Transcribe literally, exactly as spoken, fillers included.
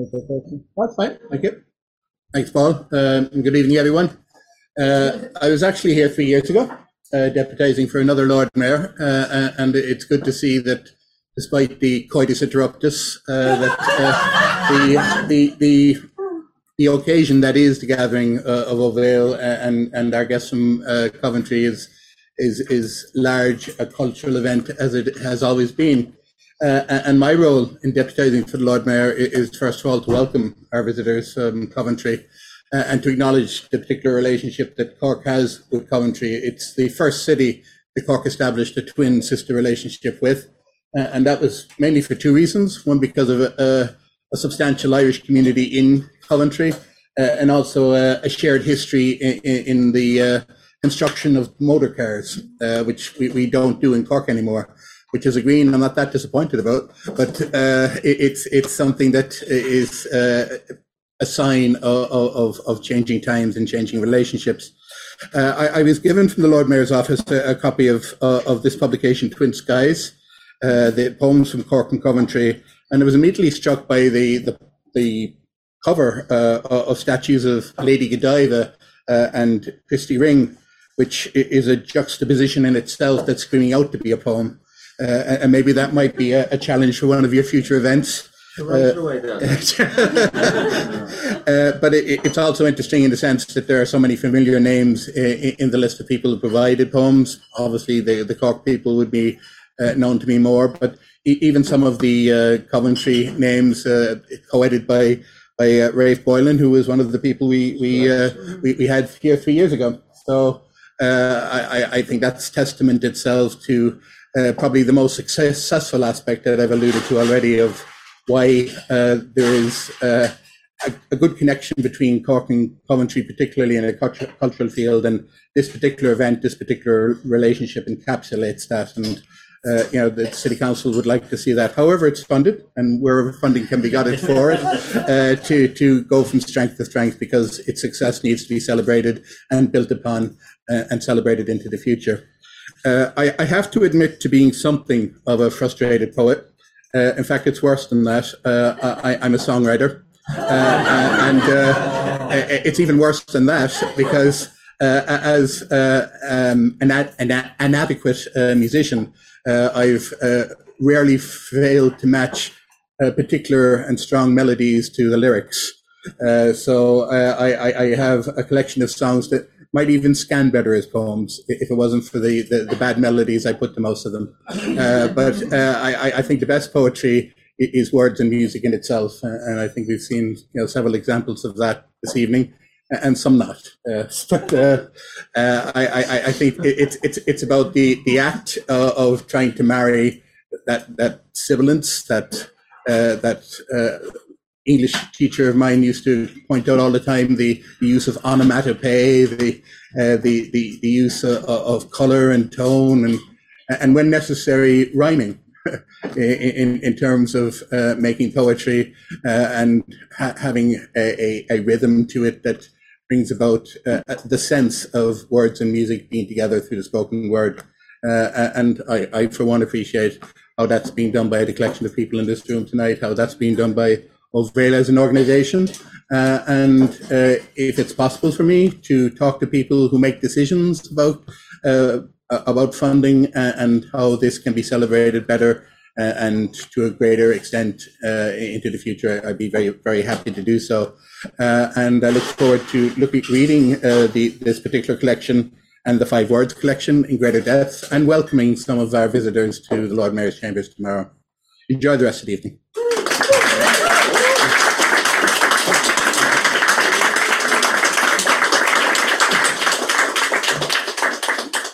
That's fine. Thank you. Thanks, Paul. Um, good evening, everyone. Uh, I was actually here three years ago, uh, deputising for another Lord Mayor, uh, and it's good to see that, despite the coitus interruptus, uh, that uh, the, the the the occasion that is the gathering uh, of O'Vale and and our guests from uh, Coventry is is is large, a cultural event as it has always been. Uh, and my role in deputising for the Lord Mayor is, first of all, to welcome our visitors from Coventry uh, and to acknowledge the particular relationship that Cork has with Coventry. It's the first city that Cork established a twin sister relationship with, uh, and that was mainly for two reasons. One, because of a, a substantial Irish community in Coventry, uh, and also uh, a shared history in, in the uh, construction of motor cars, uh, which we, we don't do in Cork anymore. Which is a green I'm not that disappointed about, but uh, it, it's it's something that is uh, a sign of, of, of changing times and changing relationships. Uh, I, I was given from the Lord Mayor's office a, a copy of uh, of this publication, Twin Skies, uh, the poems from Cork and Coventry, and I was immediately struck by the the, the cover uh, of statues of Lady Godiva uh, and Christy Ring, which is a juxtaposition in itself that's screaming out to be a poem. Uh, and maybe that might be a, a challenge for one of your future events. Right uh, away, uh, but it, it's also interesting in the sense that there are so many familiar names in, in the list of people who provided poems. Obviously, the, the Cork people would be uh, known to me more, but e- even some of the uh, Coventry names uh, co-edited by by uh, Rafe Boylan, who was one of the people we we uh, we, we had here three years ago. So uh, I, I think that's testament itself to Uh, probably the most successful aspect that I've alluded to already of why uh, there is uh, a, a good connection between Cork and Coventry, particularly in a culture, cultural field, and this particular event, this particular relationship encapsulates that. And uh, you know, the City Council would like to see that. However, it's funded, and wherever funding can be got it for it, uh, to to go from strength to strength, because its success needs to be celebrated and built upon uh, and celebrated into the future. Uh, I, I have to admit to being something of a frustrated poet. Uh, in fact, it's worse than that. Uh, I, I'm a songwriter. Uh, and uh, it's even worse than that because uh, as uh, um, an, an, an adequate uh, musician, uh, I've uh, rarely failed to match uh, particular and strong melodies to the lyrics. Uh, so uh, I, I have a collection of songs that might even scan better as poems if it wasn't for the, the, the bad melodies I put to most of them. Uh, but uh, I, I think the best poetry is words and music in itself, and I think we've seen you know several examples of that this evening, and some not. Uh, but uh, uh, I, I, I think it's it's it's about the the act uh, of trying to marry that that sibilance, that uh, that. Uh, English teacher of mine used to point out all the time the, the use of onomatopoeia, the uh, the, the the use of, of color and tone, and and when necessary, rhyming in in terms of uh, making poetry uh, and ha- having a, a, a rhythm to it that brings about uh, the sense of words and music being together through the spoken word. Uh, and I, I, for one, appreciate how that's being done by the collection of people in this room tonight, how that's being done by O'Vale as an organisation, uh, and uh, if it's possible for me to talk to people who make decisions about uh, about funding and, and how this can be celebrated better uh, and to a greater extent uh, into the future, I'd be very very happy to do so. Uh, and I look forward to looking reading uh, the this particular collection and the Five Words collection in greater depth, and welcoming some of our visitors to the Lord Mayor's Chambers tomorrow. Enjoy the rest of the evening.